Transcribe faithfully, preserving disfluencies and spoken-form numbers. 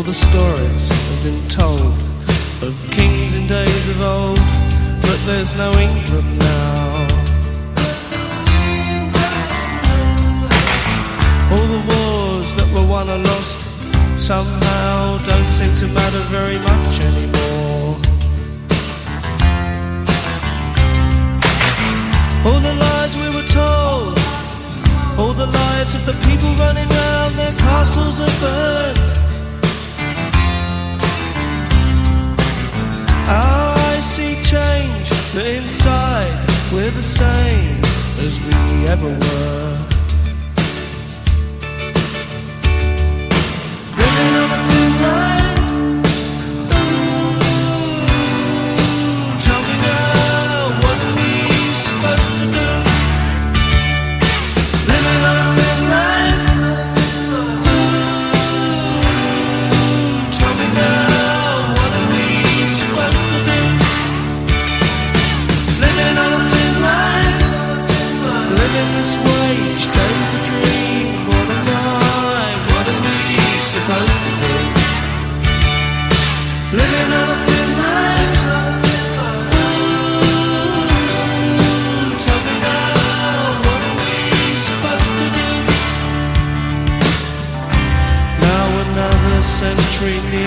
the stories have been told of kings in days of old, but there's no England now. All the wars that were won or lost somehow don't seem to matter very much anymore. All the lies we were told, all the lives of the people running round, their castles are burned. Our eyes see change, but inside we're the same as we ever were. Living on a thin line. Ooh, tell me now, what are we supposed to do? Living on a thin line. Ooh, tell me now, what are we supposed to do? Living on a thin line. Living this way, each day's a dream. What am I? What are we supposed to do? Living on a thin line. Ooh, tell me now, what are we supposed to do? Now another century near.